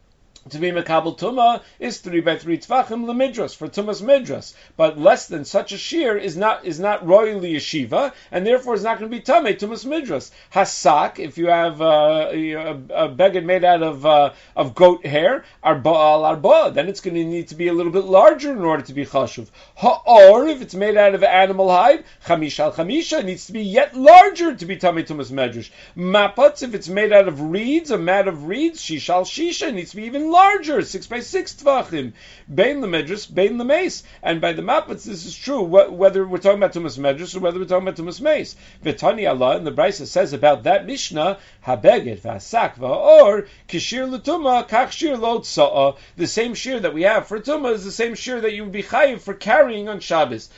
[SPEAKER 1] to be mekabel tuma is three by three tvachim lemidras for tumas midras, but less than such a shear is not is not royally yeshiva, and therefore is not going to be tamei tumas midras. Hasak, if you have uh, a, a beged made out of uh, of goat hair, arba al arba, then it's going to need to be a little bit larger in order to be chashuv. Ha'or, if it's made out of animal hide, chamisha al chamisha, needs to be yet larger to be tamei tumas medrash. Mapatz, if it's made out of reeds, a mat of reeds, shisha al shisha, needs to be even larger. Larger, six by six tvachim, bein the medras, bein the mace, and by the mapats this is true wh- whether we're talking about tumas medras or whether we're talking about tumas mace. V'tani Allah, and the Brisa says about that Mishnah, habeged v'asak v'or kishir l'tuma kach shir lo tza'ah. The same shear that we have for tuma is the same shear that you would be chayiv for carrying on Shabbos.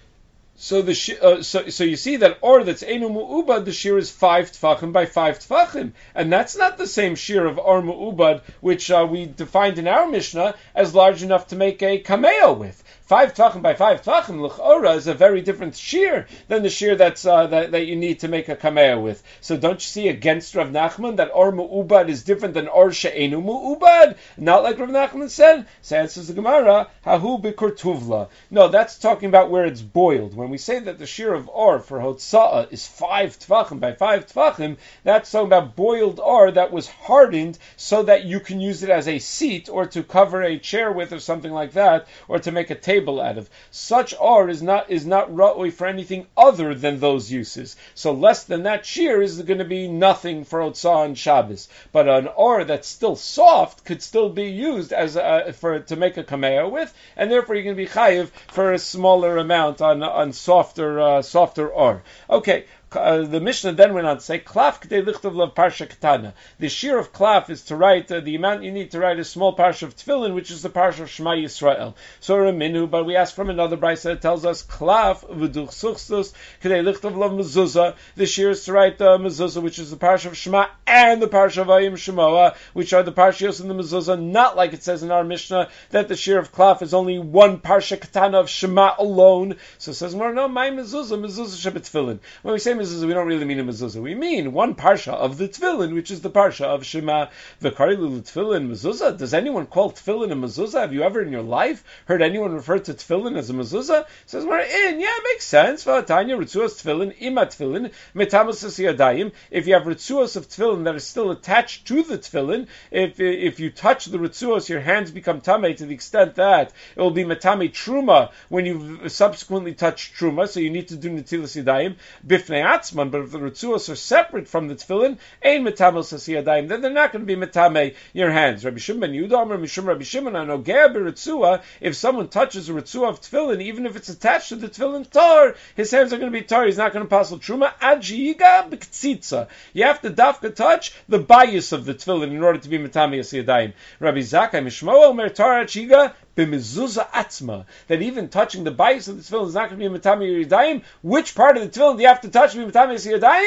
[SPEAKER 1] So the sh- uh, so so you see that or that's einu mu'ubad, the shear is five tfachim by five tfachim, and that's not the same shear of or mu'ubad which uh, we defined in our Mishnah as large enough to make a kameo with. Five tvachim by five tvachim l'chora is a very different shear than the shear that's uh, that, that you need to make a kamea with. So don't you see against Rav Nachman that or mu'ubad is different than or she'enu mu'ubad? Not like Rav Nachman said. So answers the Gemara, hahu bikur tuvla. No, that's talking about where it's boiled. When we say that the shear of or for hotza'ah is five tvachim by five tvachim, that's talking about boiled or that was hardened so that you can use it as a seat or to cover a chair with or something like that, or to make a table out of. Such or is not is not ra'oi for anything other than those uses. So less than that shear is going to be nothing for Otzah and Shabbos. But an or that's still soft could still be used as a, for to make a kamea with, and therefore you're going to be chayiv for a smaller amount on on softer uh, softer or. Okay. Uh, the Mishnah then went on to say, Klaf k'dei lichtov lav parsha katana. The shear of klaf is to write, uh, the amount you need to write a small parsha of tefillin, which is the parsha of Shema Yisrael. So Raminu, but we ask from another brisa that tells us, Klaf v'duch suchstus k'dei lichtov lav mezuzah. The shear is to write the uh, mezuzah, which is the parsha of Shema, and the parsha of Ayim Shemoah, which are the parshios in the mezuzah, not like it says in our Mishnah, that the shear of klaf is only one parsha katana of Shema alone. So it says, no, no, my mezuzah, mezuzah shabbat tefillin. When we say mezuzah, we don't really mean a mezuzah. We mean one parsha of the tefillin, which is the parsha of Shema. V'karilu tefillin mezuzah. Does anyone call tefillin a mezuzah? Have you ever in your life heard anyone refer to tefillin as a mezuzah? Says we're in. Yeah, it makes sense. V'atanya ritzuos tefillin ima tefillin metamos yadayim. If you have ritzuos of tefillin that are still attached to the tefillin, if if you touch the ritzuos, your hands become tamei to the extent that it will be metame truma when you subsequently touch truma. So you need to do netilas yadayim bifnei atzman. But if the ritzuos are separate from the tefillin, ein metamos yadayim, then they're not going to be metame your hands. Rabbi Shimon ben Yehuda Amar Mishum Rabbi Shimon anogea b'ritzua. If someone touches a ritzua of tefillin, even if it's attached to the tefillin tar, his hands are going to be tar. He's not going to pass truma. Ajiga b'ktzitza. You have to dafka touch the bias of the tefillin in order to be metame yadayim. Rabbi Zakkai Mishmoah Omer tar ajiga b'mezuzah atzma, that even touching the bias of the tefillin is not going to be metame yadayim. Which part of the tefillin do you have to touch to be metame yadayim?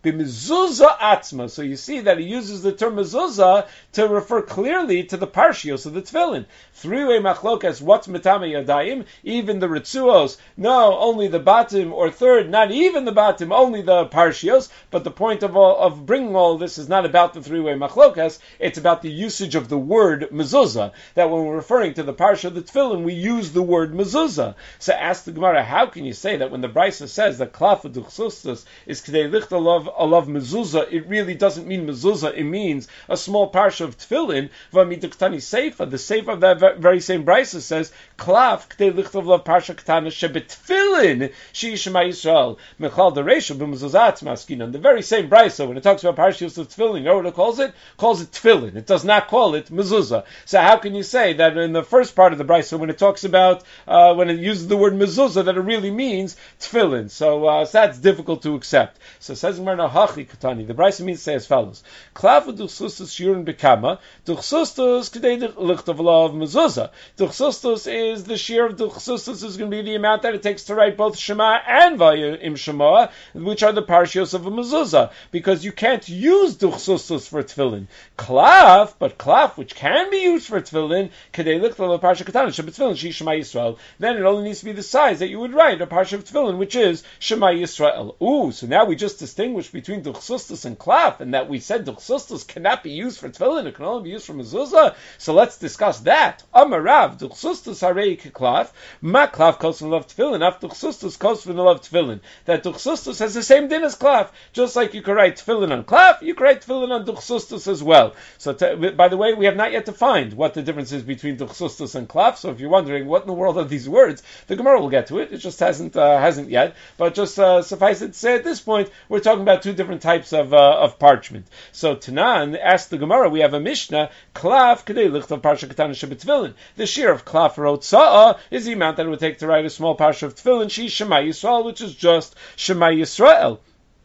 [SPEAKER 1] b'mezuzah atzma. So you see that he uses the term mezuzah to refer clearly to the parshios of the tefillin. Three-way machlokas, what's metame yadayim? Even the ritzuos, no, only the batim, or third, not even the batim, only the parshios. But the point of all, of bringing all this is not about the three-way machlokas, it's about the usage of the word mezuzah. That when we're referring to the parsha of the tefillin, we use the word mezuzah. So ask the Gemara, how can you say that when the Brisa says that klaf duchsustus is k'dei licht alav alav mezuzah, it really doesn't mean mezuzah, it means a small parsha of tefillin. V'amiduktani seifa, the seifa of that very same Brisa says klaf k'dei licht alav parsha ketana shebetfillin sheishma Yisrael mechal dereisha b'mezuzat maskinan. The very same Brisa, when it talks about parshas of tefillin, you know what it calls it? It calls it tefillin. It does not call it mezuzah. So how can you say that in the first part of the Brisa, when it talks about uh, when it uses the word mezuzah, that it really means tefillin? So, uh, so that's difficult to accept. So says Gemara hachi katani. The Brisa means to say as follows: Klaf duchsustus shiurin bekama. Duchsustus k'dei lichtav alav mezuzah. Duchsustus is the shear of duchsustus is going to be the amount that it takes to write both Shema and Vayim Shema, which are the parshios of a mezuzah, because you can't use duchsustus for tefillin. Klaf, but klaf, which can be used for tefillin, k'dei lichtav alav parsha katana shebetfillin she Shema Yisrael. Then it only needs to be the size that you would write a parsha of tefillin, which is Shema Yisrael. Ooh, so now we just distinguish between duchsustus and klaf, and that we said duchsustus cannot be used for tefillin, it can only be used for mezuzah. So let's discuss that. Amarav duchsustus harei klaf, ma klaf kosvin love tefillin, af duchsustus kosvin love tefillin. That duchsustus has the same din as klaf, just like you could write tefillin on klaf, you could write tefillin on duchsustus as well. So, to, by the way, we have not yet defined what the difference is between duchsustus and klaf. So if you're wondering what in the world are these words, the Gemara will get to it. It just hasn't uh, hasn't yet. But just uh, suffice it to say, at this point, we're talking about two different types of uh, of parchment. So Tanan asked the Gemara, we have a Mishnah, klaf k'dei lichtav parsha katana shebetfillin. The shear of klaf or otza'ah is the amount that it would take to write a small parsha of tefillin, she Shema Yisrael, which is just Shema Yisrael.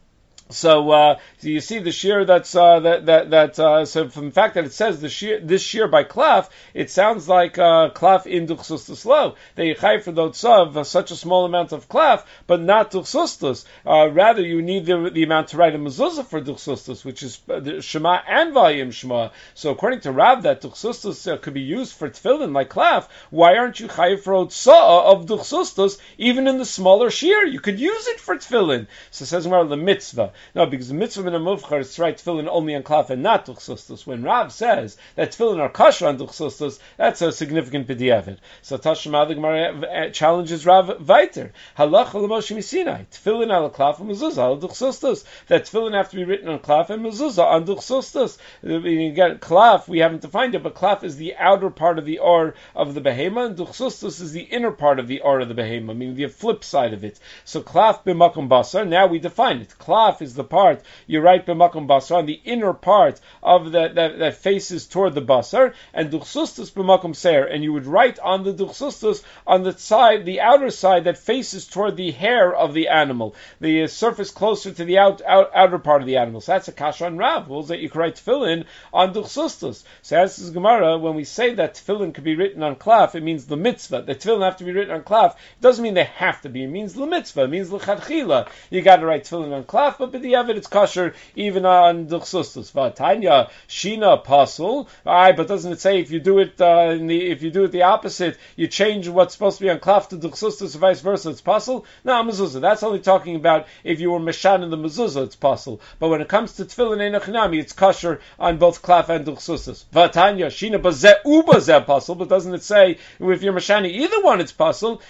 [SPEAKER 1] So, uh, so you see the shear that's uh, that that that. Uh, so from the fact that it says the shear, this shear by klaf, it sounds like uh, klaf in duchsustus lo. They chai for the otzav uh, such a small amount of klaf, but not duchsustus. Uh, rather, you need the, the amount to write a mezuzah for duchsustus, which is uh, the Shema and Vayim Shema. So according to Rav, that duchsustus uh, could be used for tefillin like klaf. Why aren't you chai for otzah of duchsustus even in the smaller shear? You could use it for tefillin. So it says more the mitzvah. No, because the mitzvah in a muvchar is to write tefillin only on klaf and not duchsustus. When Rav says that tefillin are kosher on duchsustus, that's a significant b'diavad. So Tashma the Gemara challenges Rav weiter. Halacha l'Moshe Misinai. Tefillin al klaf and mezuzah al duchsustus. That tefillin have to be written on klaf and mezuzah on duchsustus. Again, klaf we haven't defined it, but klaf is the outer part of the or of the behema, and duchsustus is the inner part of the or of the behema, meaning the flip side of it. So klaf b'makom basar. Now we define it. Klaf is the part you write b'makom basar on the inner part of the that, that faces toward the basar, and duchsustus b'makom seir, and you would write on the duchsustus on the side, the outer side that faces toward the hair of the animal, the uh, surface closer to the out, out outer part of the animal. So that's a kasha on Rav, rules that you can write tefillin on duchsustus. So as is Gemara, when we say that tefillin could be written on klaf, it means the mitzvah. The tefillin have to be written on klaf. It doesn't mean they have to be. It means the mitzvah. It means l'chadchila. You got to write tefillin on klaf, but b'diavad it's kosher even on duchsustus. V'atanya shina pasul. Alright, but doesn't it say if you do it uh, in the if you do it the opposite, you change what's supposed to be on klaf to duchsustus, or vice versa? It's pasul. No, mezuzah. That's only talking about if you were meshan in the mezuzah, it's pasul. But when it comes to tefillin einachinami, it's kosher on both klaf and duchsustus. V'atanya shina bazeh ubazeh pasul. But doesn't it say if you're meshani either one, it's pasul?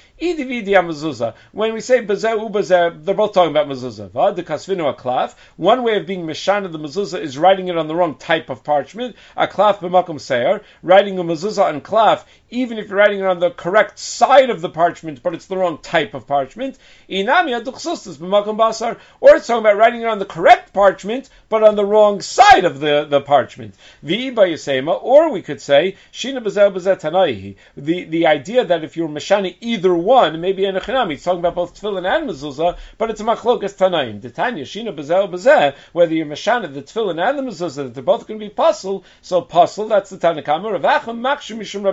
[SPEAKER 1] When we say bazeh ubazeh, they're both talking about mezuzah. V'adekasvinu aklaf. One way of being meshan of the mezuzah is writing it on the wrong type of parchment. A klaf b'makom seir, writing a mezuzah on klaf, even if you're writing it on the correct side of the parchment, but it's the wrong type of parchment. Inami aduchsustus b'makom basar, or it's talking about writing it on the correct parchment, but on the wrong side of the, the parchment. V'i b'yasema, or we could say shina b'zeh b'zeh tanaihi. The the idea that if you're meshani either one, maybe in a chinami, it's talking about both tefillin and mezuzah, but it's a machlokas tanaim. The tanya shina b'zeh b'zeh, whether you're meshana the tefillin and the mezuzah, that they're both going to be pasul. So pasul, that's the Tanakama. Rav Acham makshim mishum Rabbi Yaakov Rav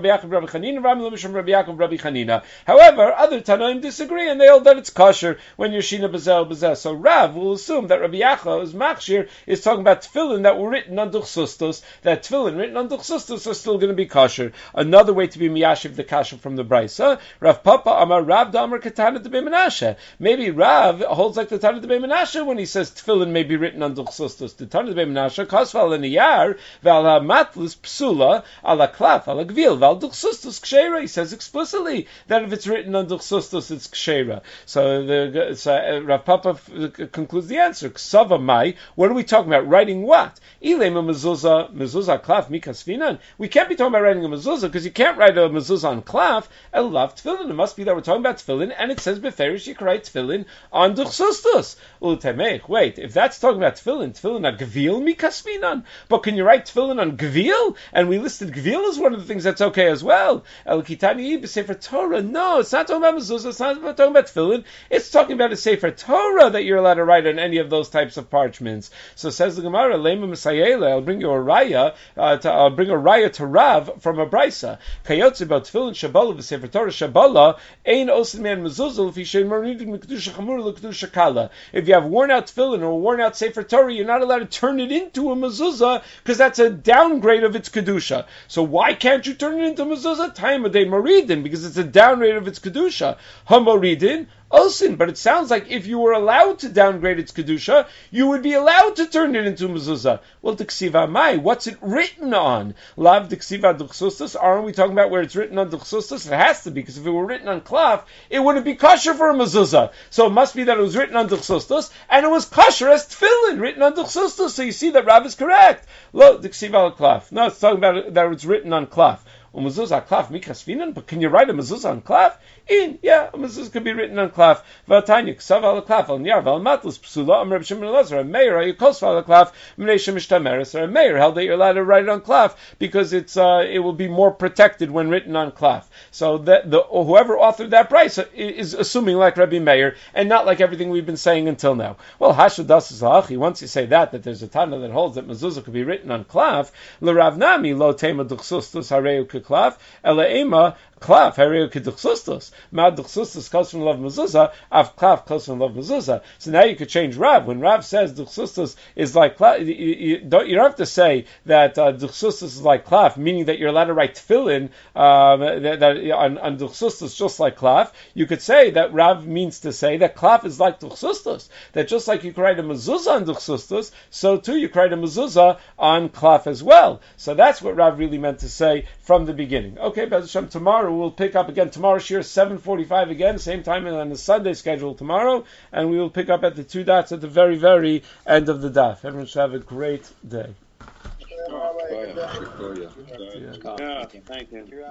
[SPEAKER 1] Rabbi Chanina, Rabbi Mishum Rabbi Yaakov, Rabbi Chanina. However, other Tanaim disagree, and they hold that it's kosher when you're Shina Bezel Bezel. So Rav will assume that Rabbi Yachov's Machshir is talking about tefillin that were written on Duchsustos, that tefillin written on Duchsustos are still going to be kosher. Another way to be miyashiv the kasher from the Brisa, Rav Papa Amar Rav Damar Katana de Menashe. Maybe Rav holds like the Tana de Menashe when he says tefillin may be written on Duchsustos. The Tana de Menashe, Kosval and Iyar, Val Matlis Psula, Ala Klaf, Ala Gvil, Val Duchsustos Kshera. He says explicitly that if it's written on Duchsustos, it's Kshera. So the so, uh, Rav Papa f- concludes the answer. Ksava Mai. What are we talking about? Writing what? Ilema mezuzah, mezuzah klaf mikasfinan. We can't be talking about writing a mezuzah because you can't write a mezuzah on klaf. Elav tefillin. It must be that we're talking about tefillin, and it says beferish you can write tefillin on duchsustus. Ultemech. Wait, if that's talking about tefillin, tefillin a gvil mikasfinan. But can you write tefillin on gvil? And we listed gvil as one of the things that's okay as well. El kitani b'sefer Torah. No, it's not talking about mezuzah. It's not talking about tefillin. It's talking about a sefer Torah that you're allowed to write on any of those types of parchments. So says the Gemara, Lema Misayela, I'll bring you a raya, uh, to, I'll bring a raya to Rav from a brisa. Kayotze about tefillin Shabbalah v'sefer Torah Shabbalah ein osin man mezuzah if you maridim l'kedusha chamur l'kedusha kala. If you have worn out tefillin or worn out sefer Torah, you're not allowed to turn it into a mezuzah because that's a downgrade of its kedusha. So why can't you turn it into a mezuzah? Time of day maridin because it's a downgrade of its kedusha. Hamoridin. Osin, but it sounds like if you were allowed to downgrade its kedusha, you would be allowed to turn it into mezuzah. Well, diksiva mai, what's it written on? Lav diksiva duchsustus. Aren't we talking about where it's written on duchsustus? It has to be, because if it were written on klaf, it wouldn't be kosher for a mezuzah. So it must be that it was written on duchsustus, and it was kosher as tefillin written on duchsustus. So you see that Rav is correct. Lo diksiva klaf. No, it's talking about that it's written on klaf. Mezuzah klaf mikasfinan, but can you write a mezuzah on klaf? In, yeah, a mezuzah could be written on klaf. V'atanya ksav al klaf al niyar v'al matlas psula am Reb Shimon Elazar a meir ayukos al klaf m'nei shemishtameres or a meir held that you're allowed to write it on klaf because it's uh, it will be more protected when written on klaf. So that the whoever authored that price is assuming like Rabbi Meir and not like everything we've been saying until now. Well, hashudas zalachi. Once you say that that there's a Tana that holds that mezuzah could be written on klaf, l'Rav Nami lo tema duchsustus hareu klaf ela ema klaf hareu keduchsustus. Ma duchsustus comes from love mezuzah, av klaf comes from love mezuzah. So now you could change Rav. When Rav says duchsustus is like klaf, you, you, don't, you don't have to say that uh, duchsustus is like klaf, meaning that you're allowed to write tefillin um, that, that on, on duchsustus just like klaf. You could say that Rav means to say that klaf is like duchsustus, that just like you could write a mezuzah on duchsustus, so too you could write a mezuzah on klaf as well. So that's what Rav really meant to say from the beginning. Okay, Be'ez Hashem, tomorrow we'll pick up again. Tomorrow shir seven forty-five again, same time on the Sunday schedule tomorrow, and we will pick up at the two dots at the very, very end of the daf. Everyone should have a great day.
[SPEAKER 2] Yeah, thank you.